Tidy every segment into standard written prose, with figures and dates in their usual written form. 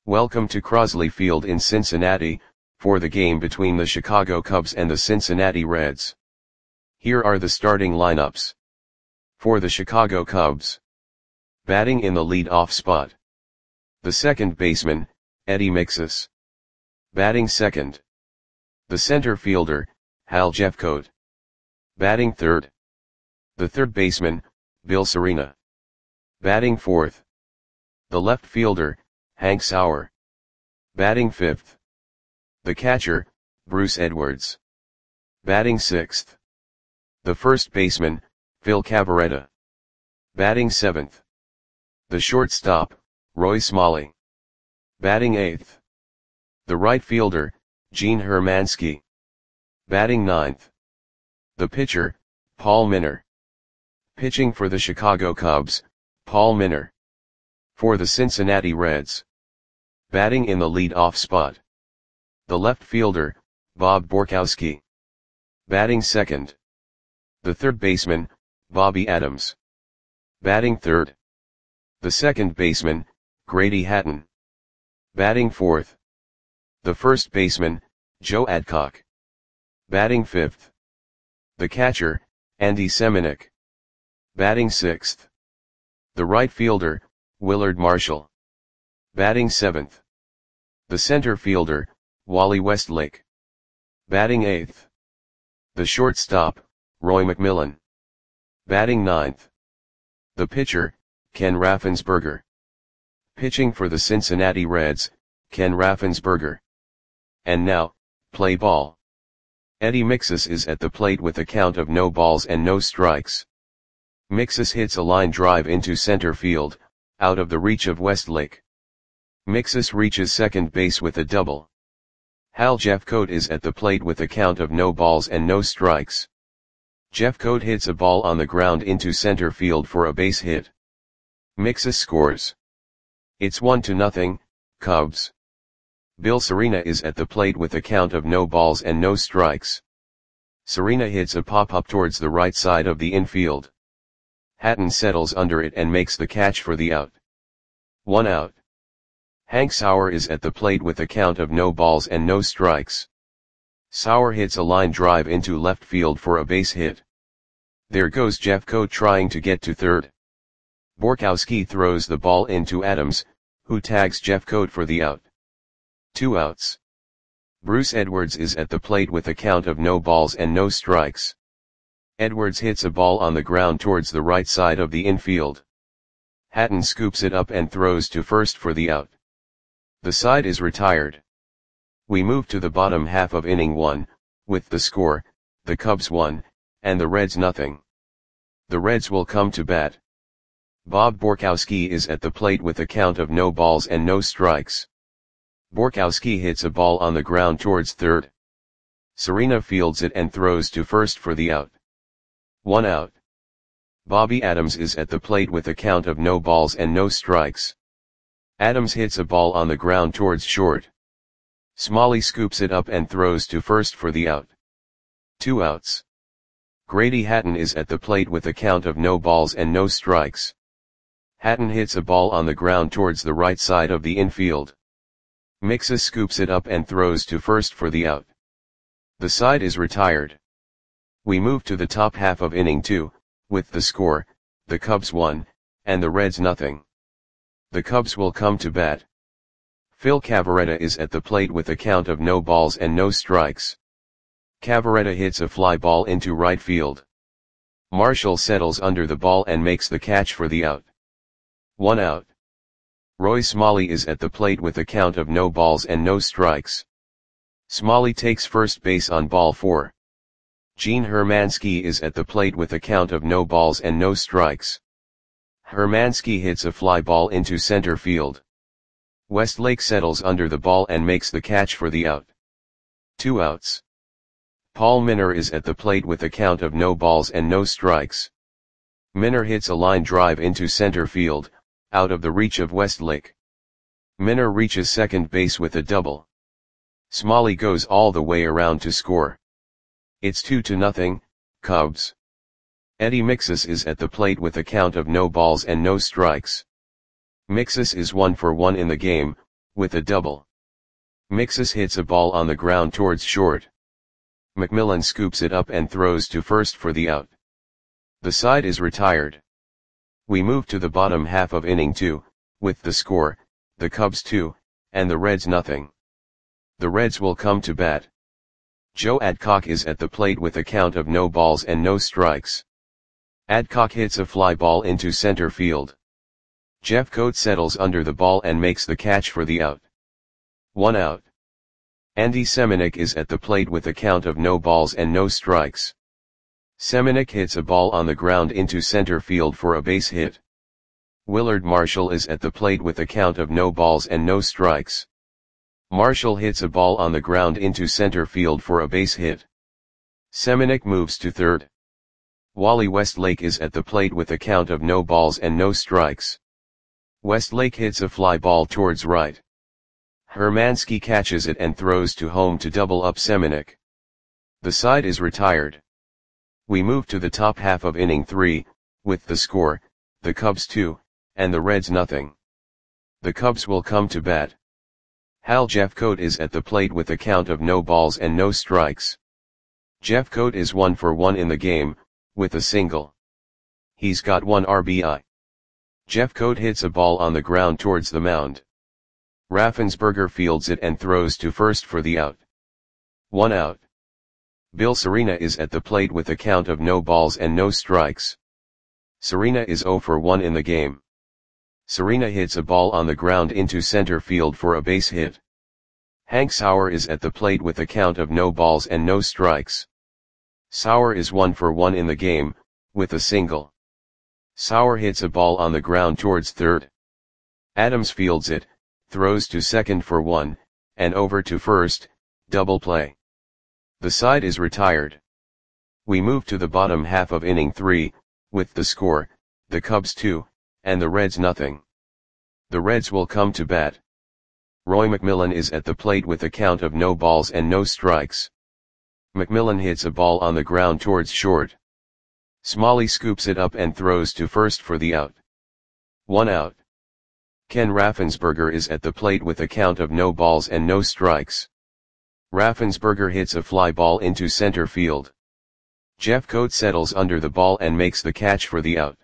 Welcome to Crosley Field in Cincinnati, for the game between the Chicago Cubs and the Cincinnati Reds. Here are the starting lineups. For the Chicago Cubs. Batting in the lead-off spot. The second baseman, Eddie Mixas. Batting second. The center fielder, Hal Jeffcoat. Batting third. The third baseman, Bill Cerina. Batting fourth. The left fielder, Hank Sauer. Batting fifth. The catcher, Bruce Edwards. Batting sixth. The first baseman, Phil Cavarretta. Batting seventh. The shortstop, Roy Smalley. Batting eighth. The right fielder, Gene Hermansky. Batting ninth. The pitcher, Paul Minor. Pitching for the Chicago Cubs, Paul Minor. For the Cincinnati Reds. Batting in the lead-off spot. The left fielder, Bob Borkowski. Batting second. The third baseman, Bobby Adams. Batting third. The second baseman, Grady Hatton. Batting fourth. The first baseman, Joe Adcock. Batting fifth. The catcher, Andy Semenuk. Batting sixth. The right fielder, Willard Marshall. Batting seventh. The center fielder, Wally Westlake. Batting eighth. The shortstop, Roy McMillan. Batting ninth. The pitcher, Ken Raffensperger. Pitching for the Cincinnati Reds, Ken Raffensperger. And now, play ball. Eddie Mixas is at the plate with a count of no balls and no strikes. Mixas hits a line drive into center field, out of the reach of Westlake. Mixas reaches second base with a double. Hal Jeffcoat is at the plate with a count of no balls and no strikes. Jeffcoat hits a ball on the ground into center field for a base hit. Mixas scores. It's 1-0, Cubs. Bill Cerina is at the plate with a count of no balls and no strikes. Cerina hits a pop-up towards the right side of the infield. Hatton settles under it and makes the catch for the out. 1 out. Hank Sauer is at the plate with a count of no balls and no strikes. Sauer hits a line drive into left field for a base hit. There goes Jeffcoat trying to get to third. Borkowski throws the ball into Adams, who tags Jeffcoat for the out. 2 outs. Bruce Edwards is at the plate with a count of no balls and no strikes. Edwards hits a ball on the ground towards the right side of the infield. Hatton scoops it up and throws to first for the out. The side is retired. We move to the bottom half of inning 1, with the score, the Cubs 1, and the Reds 0. The Reds will come to bat. Bob Borkowski is at the plate with a count of no balls and no strikes. Borkowski hits a ball on the ground towards third. Cerina fields it and throws to first for the out. 1 out. Bobby Adams is at the plate with a count of no balls and no strikes. Adams hits a ball on the ground towards short. Smalley scoops it up and throws to first for the out. 2 outs. Grady Hatton is at the plate with a count of no balls and no strikes. Hatton hits a ball on the ground towards the right side of the infield. Mixas scoops it up and throws to first for the out. The side is retired. We move to the top half of inning 2, with the score, the Cubs 1, and the Reds 0. The Cubs will come to bat. Phil Cavarretta is at the plate with a count of no balls and no strikes. Cavarretta hits a fly ball into right field. Marshall settles under the ball and makes the catch for the out. 1 out. Roy Smalley is at the plate with a count of no balls and no strikes. Smalley takes first base on ball 4. Gene Hermansky is at the plate with a count of no balls and no strikes. Hermansky hits a fly ball into center field. Westlake settles under the ball and makes the catch for the out. 2 outs. Paul Minor is at the plate with a count of no balls and no strikes. Minor hits a line drive into center field, out of the reach of Westlake. Minor reaches second base with a double. Smalley goes all the way around to score. It's 2-0, Cubs. Eddie Mixas is at the plate with a count of no balls and no strikes. Mixas is 1 for 1 in the game, with a double. Mixus hits a ball on the ground towards short. McMillan scoops it up and throws to first for the out. The side is retired. We move to the bottom half of inning 2, with the score, the Cubs 2, and the Reds nothing. The Reds will come to bat. Joe Adcock is at the plate with a count of no balls and no strikes. Adcock hits a fly ball into center field. Jeffcoat settles under the ball and makes the catch for the out. 1 out. Andy Semenuk is at the plate with a count of no balls and no strikes. Semenuk hits a ball on the ground into center field for a base hit. Willard Marshall is at the plate with a count of no balls and no strikes. Marshall hits a ball on the ground into center field for a base hit. Semenuk moves to third. Wally Westlake is at the plate with a count of no balls and no strikes. Westlake hits a fly ball towards right. Hermansky catches it and throws to home to double up Semenuk. The side is retired. We move to the top half of inning 3, with the score, the Cubs 2, and the Reds nothing. The Cubs will come to bat. Hal Jeffcoat is at the plate with a count of no balls and no strikes. Jeffcoat is 1 for 1 in the game, with a single. He's got 1 RBI. Jeffcoat hits a ball on the ground towards the mound. Raffensperger fields it and throws to first for the out. 1 out. Bill Serena is at the plate with a count of no balls and no strikes. Serena is 0 for 1 in the game. Serena hits a ball on the ground into center field for a base hit. Hank Sauer is at the plate with a count of no balls and no strikes. Sauer is 1 for 1 in the game, with a single. Sauer hits a ball on the ground towards third. Adams fields it, throws to second for 1, and over to first, double play. The side is retired. We move to the bottom half of inning 3, with the score, the Cubs 2, and the Reds nothing. The Reds will come to bat. Roy McMillan is at the plate with a count of no balls and no strikes. McMillan hits a ball on the ground towards short. Smalley scoops it up and throws to first for the out. 1 out. Ken Raffensperger is at the plate with a count of no balls and no strikes. Raffensperger hits a fly ball into center field. Jeffcoat settles under the ball and makes the catch for the out.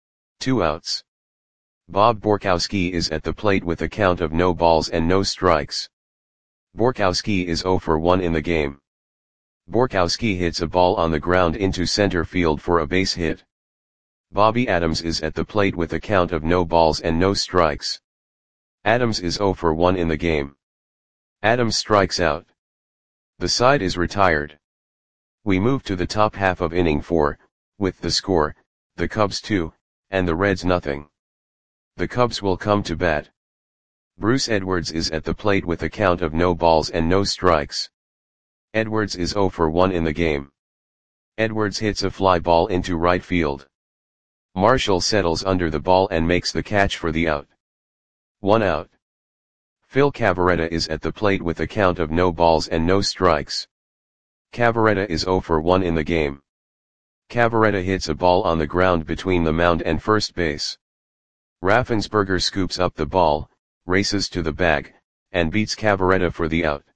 2 outs. Bob Borkowski is at the plate with a count of no balls and no strikes. Borkowski is 0 for 1 in the game. Borkowski hits a ball on the ground into center field for a base hit. Bobby Adams is at the plate with a count of no balls and no strikes. Adams is 0 for 1 in the game. Adams strikes out. The side is retired. We move to the top half of inning 4, with the score, the Cubs 2, and the Reds nothing. The Cubs will come to bat. Bruce Edwards is at the plate with a count of no balls and no strikes. Edwards is 0 for 1 in the game. Edwards hits a fly ball into right field. Marshall settles under the ball and makes the catch for the out. 1 out. Phil Cavarretta is at the plate with a count of no balls and no strikes. Cavarretta is 0 for 1 in the game. Cavarretta hits a ball on the ground between the mound and first base. Raffensperger scoops up the ball, races to the bag, and beats Cavarretta for the out.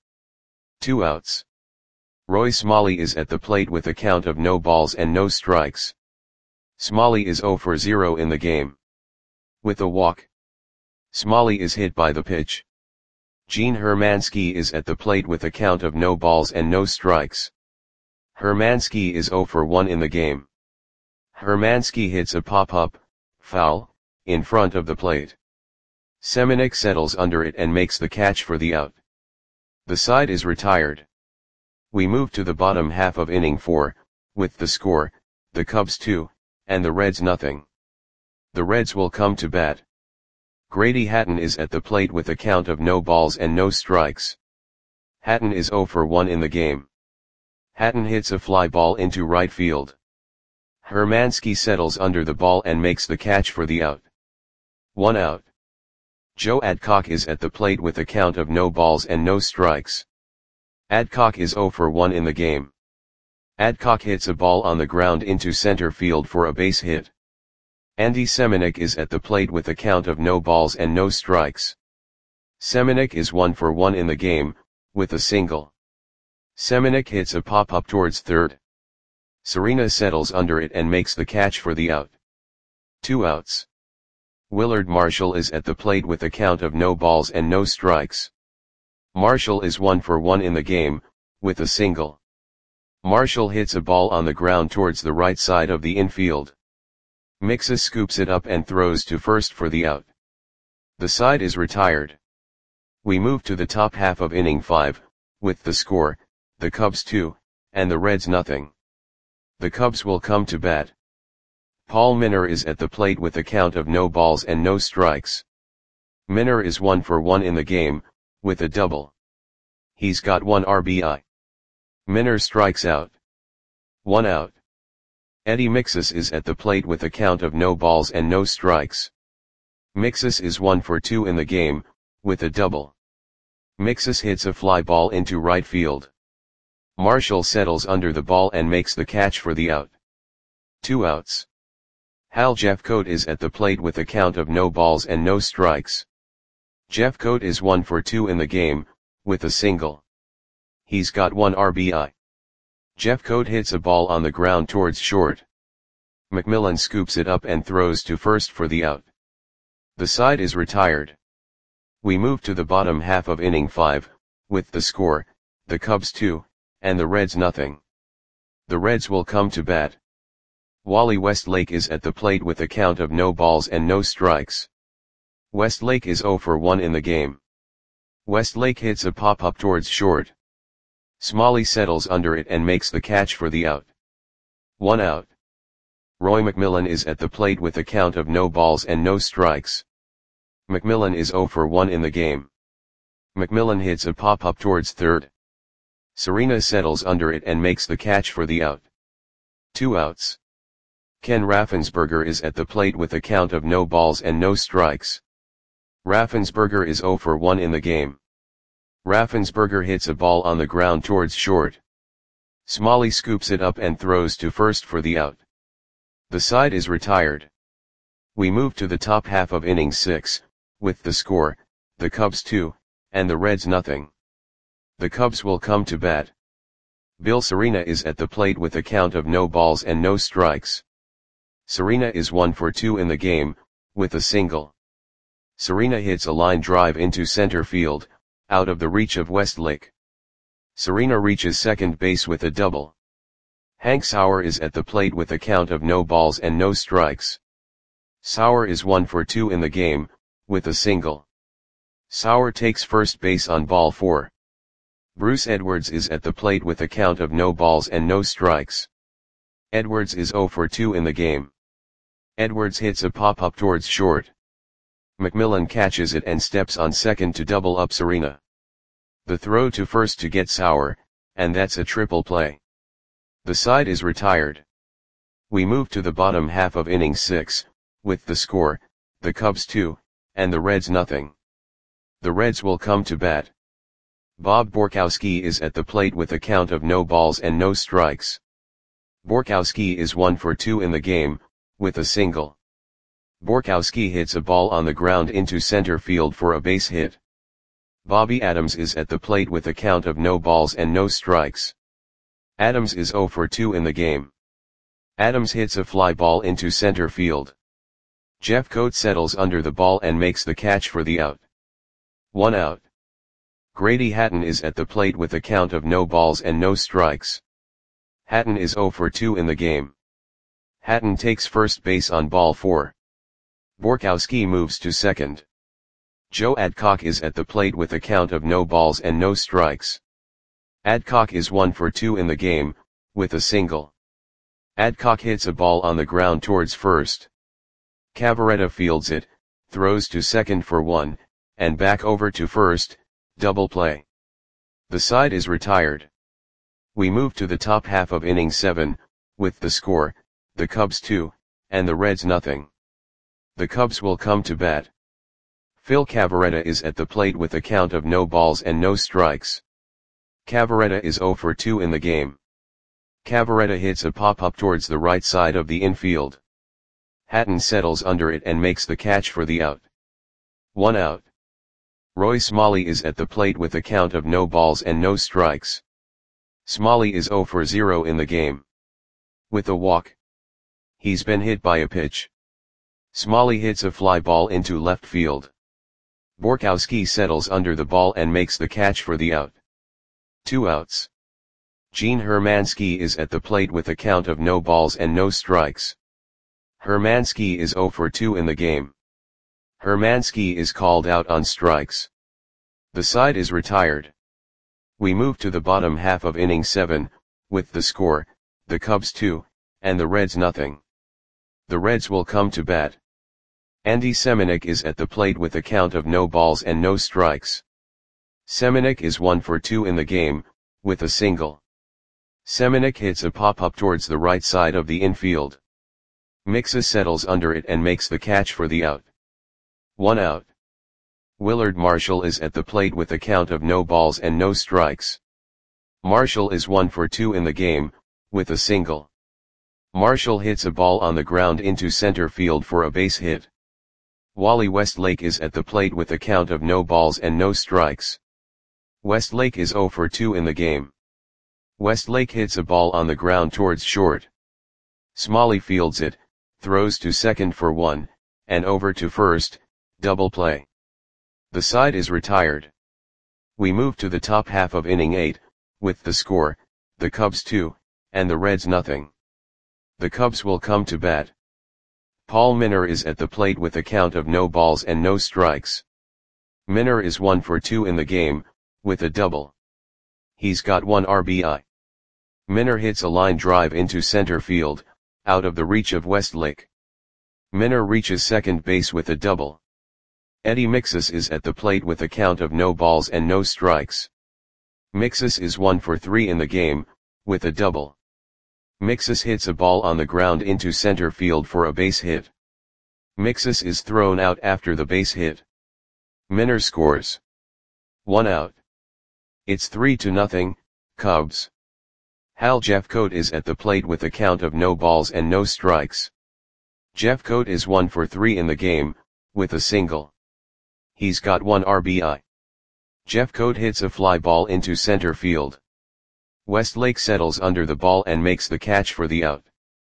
2 outs. Roy Smalley is at the plate with a count of no balls and no strikes. Smalley is 0 for 0 in the game. With a walk. Smalley is hit by the pitch. Gene Hermansky is at the plate with a count of no balls and no strikes. Hermansky is 0 for 1 in the game. Hermansky hits a pop-up, foul, in front of the plate. Semenuk settles under it and makes the catch for the out. The side is retired. We move to the bottom half of inning 4, with the score, the Cubs 2, and the Reds nothing. The Reds will come to bat. Grady Hatton is at the plate with a count of no balls and no strikes. Hatton is 0 for 1 in the game. Hatton hits a fly ball into right field. Hermansky settles under the ball and makes the catch for the out. 1 out. Joe Adcock is at the plate with a count of no balls and no strikes. Adcock is 0 for 1 in the game. Adcock hits a ball on the ground into center field for a base hit. Andy Semenuk is at the plate with a count of no balls and no strikes. Semenuk is 1 for 1 in the game, with a single. Semenuk hits a pop-up towards third. Serena settles under it and makes the catch for the out. 2 outs. Willard Marshall is at the plate with a count of no balls and no strikes. Marshall is 1 for 1 in the game, with a single. Marshall hits a ball on the ground towards the right side of the infield. Mixus scoops it up and throws to first for the out. The side is retired. We move to the top half of inning 5, with the score, the Cubs 2, and the Reds nothing. The Cubs will come to bat. Paul Minner is at the plate with a count of no balls and no strikes. Minner is 1 for 1 in the game, with a double. He's got 1 RBI. Minner strikes out. 1 out. Eddie Mixus is at the plate with a count of no balls and no strikes. Mixus is 1 for 2 in the game, with a double. Mixus hits a fly ball into right field. Marshall settles under the ball and makes the catch for the out. 2 outs. Hal Jeffcoat is at the plate with a count of no balls and no strikes. Jeffcoat is 1 for 2 in the game, with a single. He's got 1 RBI. Jeffcoat hits a ball on the ground towards short. McMillan scoops it up and throws to first for the out. The side is retired. We move to the bottom half of inning 5, with the score, the Cubs 2, and the Reds nothing. The Reds will come to bat. Wally Westlake is at the plate with a count of no balls and no strikes. Westlake is 0 for 1 in the game. Westlake hits a pop-up towards short. Smalley settles under it and makes the catch for the out. 1 out. Roy McMillan is at the plate with a count of no balls and no strikes. McMillan is 0 for 1 in the game. McMillan hits a pop-up towards third. Serena settles under it and makes the catch for the out. 2 outs. Ken Raffensperger is at the plate with a count of no balls and no strikes. Raffensperger is 0 for 1 in the game. Raffensperger hits a ball on the ground towards short. Smalley scoops it up and throws to first for the out. The side is retired. We move to the top half of inning 6, with the score, the Cubs 2, and the Reds nothing. The Cubs will come to bat. Bill Serena is at the plate with a count of no balls and no strikes. Serena is 1 for 2 in the game, with a single. Serena hits a line drive into center field, out of the reach of Westlake. Serena reaches second base with a double. Hank Sauer is at the plate with a count of no balls and no strikes. Sauer is 1 for 2 in the game, with a single. Sauer takes first base on ball 4. Bruce Edwards is at the plate with a count of no balls and no strikes. Edwards is 0 for 2 in the game. Edwards hits a pop-up towards short. McMillan catches it and steps on second to double up Serena. The throw to first to get Sauer, and that's a triple play. The side is retired. We move to the bottom half of inning 6, with the score, the Cubs 2, and the Reds nothing. The Reds will come to bat. Bob Borkowski is at the plate with a count of no balls and no strikes. Borkowski is 1 for 2 in the game, with a single. Borkowski hits a ball on the ground into center field for a base hit. Bobby Adams is at the plate with a count of no balls and no strikes. Adams is 0 for 2 in the game. Adams hits a fly ball into center field. Jeffcoat settles under the ball and makes the catch for the out. 1 out. Grady Hatton is at the plate with a count of no balls and no strikes. Hatton is 0 for 2 in the game. Hatton takes first base on ball 4. Borkowski moves to second. Joe Adcock is at the plate with a count of no balls and no strikes. Adcock is 1 for 2 in the game, with a single. Adcock hits a ball on the ground towards first. Cavaretta fields it, throws to second for 1, and back over to first, double play. The side is retired. We move to the top half of inning 7, with the score, the Cubs 2, and the Reds nothing. The Cubs will come to bat. Phil Cavaretta is at the plate with a count of no balls and no strikes. Cavaretta is 0 for 2 in the game. Cavaretta hits a pop-up towards the right side of the infield. Hatton settles under it and makes the catch for the out. 1 out. Roy Smalley is at the plate with a count of no balls and no strikes. Smalley is 0 for 0 in the game. With a walk. He's been hit by a pitch. Smalley hits a fly ball into left field. Borkowski settles under the ball and makes the catch for the out. 2 outs. Gene Hermansky is at the plate with a count of no balls and no strikes. Hermansky is 0 for 2 in the game. Hermansky is called out on strikes. The side is retired. We move to the bottom half of inning 7, with the score, the Cubs 2, and the Reds nothing. The Reds will come to bat. Andy Semenuk is at the plate with a count of no balls and no strikes. Semenuk is 1 for 2 in the game, with a single. Semenuk hits a pop-up towards the right side of the infield. Mixa settles under it and makes the catch for the out. 1 out. Willard Marshall is at the plate with a count of no balls and no strikes. Marshall is 1 for 2 in the game, with a single. Marshall hits a ball on the ground into center field for a base hit. Wally Westlake is at the plate with a count of no balls and no strikes. Westlake is 0 for 2 in the game. Westlake hits a ball on the ground towards short. Smalley fields it, throws to second for 1, and over to first, double play. The side is retired. We move to the top half of inning 8, with the score, the Cubs 2, and the Reds nothing. The Cubs will come to bat. Paul Minor is at the plate with a count of no balls and no strikes. Minor is 1 for 2 in the game, with a double. He's got 1 RBI. Minor hits a line drive into center field, out of the reach of Westlake. Minor reaches second base with a double. Eddie Mixas is at the plate with a count of no balls and no strikes. Mixas is 1 for 3 in the game, with a double. Mixas hits a ball on the ground into center field for a base hit. Mixas is thrown out after the base hit. Minor scores. 1 out. It's 3-0, Cubs. Hal Jeffcoat is at the plate with a count of no balls and no strikes. Jeffcoat is 1 for 3 in the game, with a single. He's got 1 RBI. Jeffcoat hits a fly ball into center field. Westlake settles under the ball and makes the catch for the out.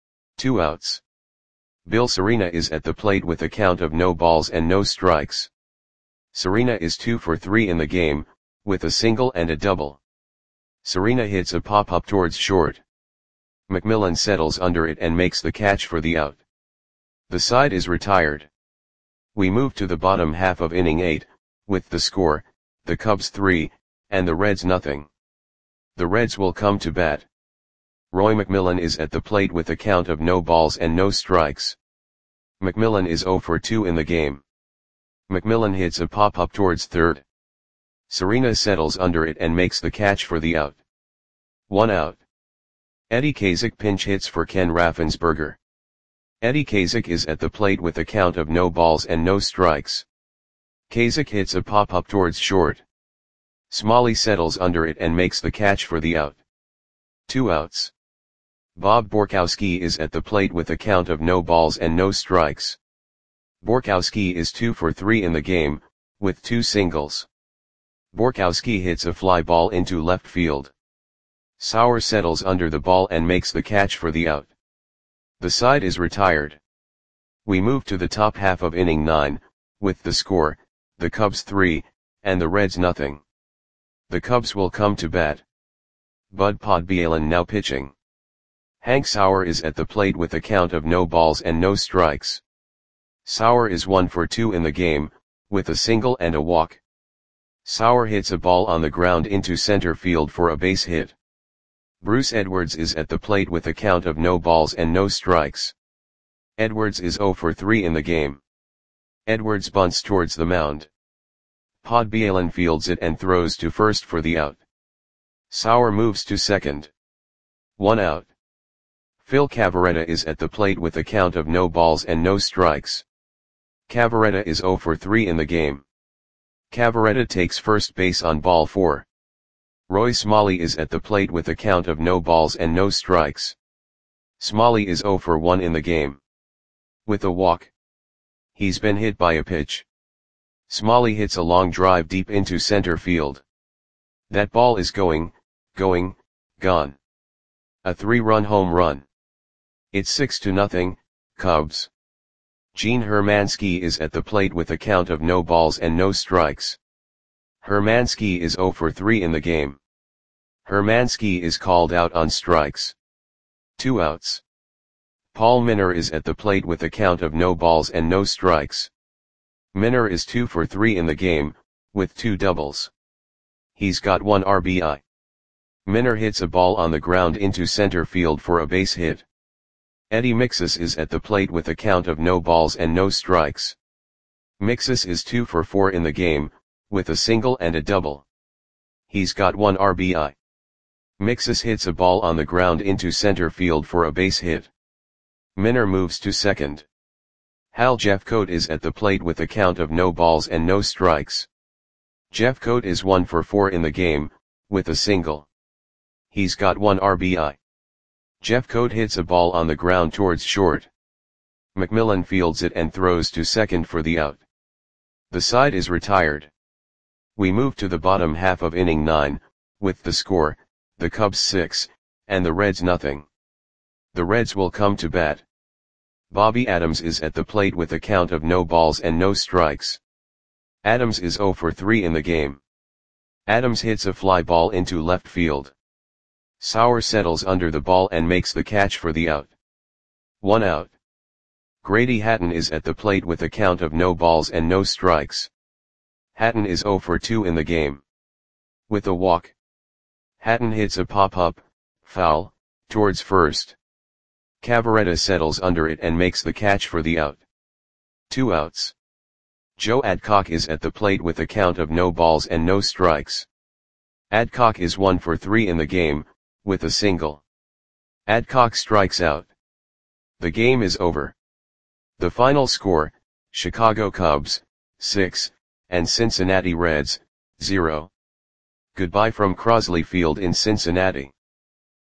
2 outs. Bill Serena is at the plate with a count of no balls and no strikes. Serena is 2 for 3 in the game, with a single and a double. Serena hits a pop-up towards short. McMillan settles under it and makes the catch for the out. The side is retired. We move to the bottom half of inning 8, with the score, the Cubs 3, and the Reds nothing. The Reds will come to bat. Roy McMillan is at the plate with a count of no balls and no strikes. McMillan is 0 for 2 in the game. McMillan hits a pop-up towards third. Serena settles under it and makes the catch for the out. 1 out. Eddie Kazak pinch hits for Ken Raffensperger. Eddie Kazak is at the plate with a count of no balls and no strikes. Kazak hits a pop-up towards short. Smalley settles under it and makes the catch for the out. 2 outs. Bob Borkowski is at the plate with a count of no balls and no strikes. Borkowski is 2 for 3 in the game, with 2 singles. Borkowski hits a fly ball into left field. Sauer settles under the ball and makes the catch for the out. The side is retired. We move to the top half of inning 9, with the score, the Cubs 3, and the Reds nothing. The Cubs will come to bat. Bud Podbielin now pitching. Hank Sauer is at the plate with a count of no balls and no strikes. Sauer is 1 for 2 in the game, with a single and a walk. Sauer hits a ball on the ground into center field for a base hit. Bruce Edwards is at the plate with a count of no balls and no strikes. Edwards is 0 for 3 in the game. Edwards bunts towards the mound. Podbielin fields it and throws to first for the out. Sauer moves to second. 1 out. Phil Cavarretta is at the plate with a count of no balls and no strikes. Cavarretta is 0 for 3 in the game. Cavarretta takes first base on ball 4. Roy Smalley is at the plate with a count of no balls and no strikes. Smalley is 0 for 1 in the game. With a walk. He's been hit by a pitch. Smalley hits a long drive deep into center field. That ball is going, gone. A 3-run home run. It's 6-0, Cubs. Gene Hermansky is at the plate with a count of no balls and no strikes. Hermansky is 0 for 3 in the game. Hermansky is called out on strikes. 2 outs. Paul Minor is at the plate with a count of no balls and no strikes. Minor is 2 for 3 in the game, with 2 doubles. He's got 1 RBI. Minor hits a ball on the ground into center field for a base hit. Eddie Mixus is at the plate with a count of no balls and no strikes. Mixus is 2 for 4 in the game, with a single and a double. He's got 1 RBI. Mixus hits a ball on the ground into center field for a base hit. Minor moves to second. Hal Jeffcoat is at the plate with a count of no balls and no strikes. Jeffcoat is 1 for 4 in the game, with a single. He's got 1 RBI. Jeffcoat hits a ball on the ground towards short. McMillan fields it and throws to second for the out. The side is retired. We move to the bottom half of inning 9, with the score, the Cubs 6, and the Reds nothing. The Reds will come to bat. Bobby Adams is at the plate with a count of no balls and no strikes. Adams is 0 for 3 in the game. Adams hits a fly ball into left field. Sauer settles under the ball and makes the catch for the out. 1 out. Grady Hatton is at the plate with a count of no balls and no strikes. Hatton is 0 for 2 in the game. With a walk. Hatton hits a pop-up, foul, towards first. Cavaretta settles under it and makes the catch for the out. 2 outs. Joe Adcock is at the plate with a count of no balls and no strikes. Adcock is 1 for 3 in the game, with a single. Adcock strikes out. The game is over. The final score, Chicago Cubs, 6, and Cincinnati Reds, 0. Goodbye from Crosley Field in Cincinnati.